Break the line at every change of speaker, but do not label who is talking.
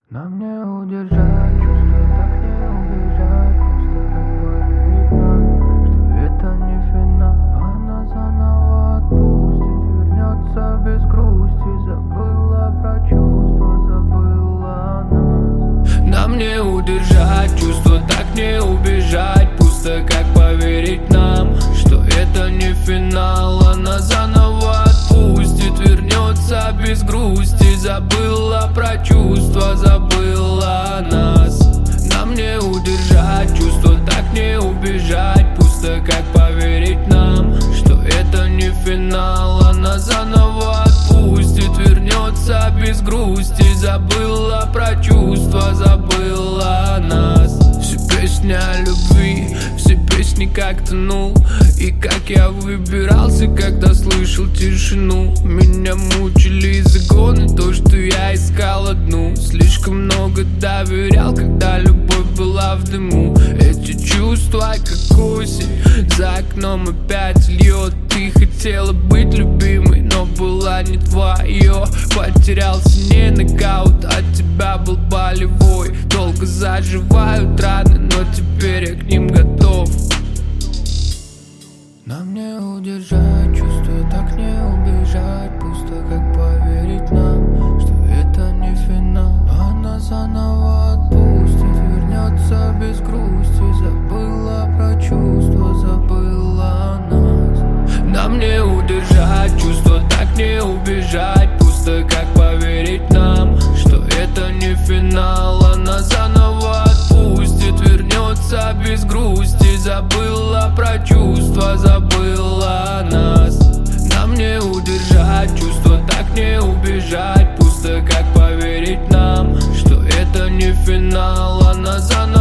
Нам не удержать чувства, так не убежать. Просто как поверить нам, что это не финал. Она заново отпустит, вернется без грусти. Забыла про чувства, забыла о нас. Нам не удержать чувства, так не убежать. Пусто как поверить нам, что это не финал. Она заново отпустит, вернется без грусти. Забыла про чувства, забыла о нас. Нам не удержать чувства, так не убежать. Пусто как поверить нам, что это не финал. Она заново отпустит, вернется без грусти. Забыла про чувства, забыла о нас. Все песни о любви, все песни как тонул. И как я выбирался, когда слышал тишину. Меня мучили загоны, то, что я искал одну. Слишком много доверял, когда любовь была в дыму. Эти чувства, как осень, за окном опять льет. Ты хотела быть любимой, но была не твое. Потерялся не нокаут, от тебя был болевой. Долго заживают раны, но теперь я к ним готов. Нам не удержать чувства, так не убежать. Пусто как поверить нам, что это не финал. Она заново отпустит, вернется без грусти. Забыла про чувства, забыла о нас. Нам не удержать чувства, так не убежать. Пусто как поверить нам, что это не финал. Она заново отпустит, вернется без грусти. Забыла про чувства, забыла о нас. Нам не удержать чувства, так не убежать. Пусто как поверить нам, что это не финал. Она заново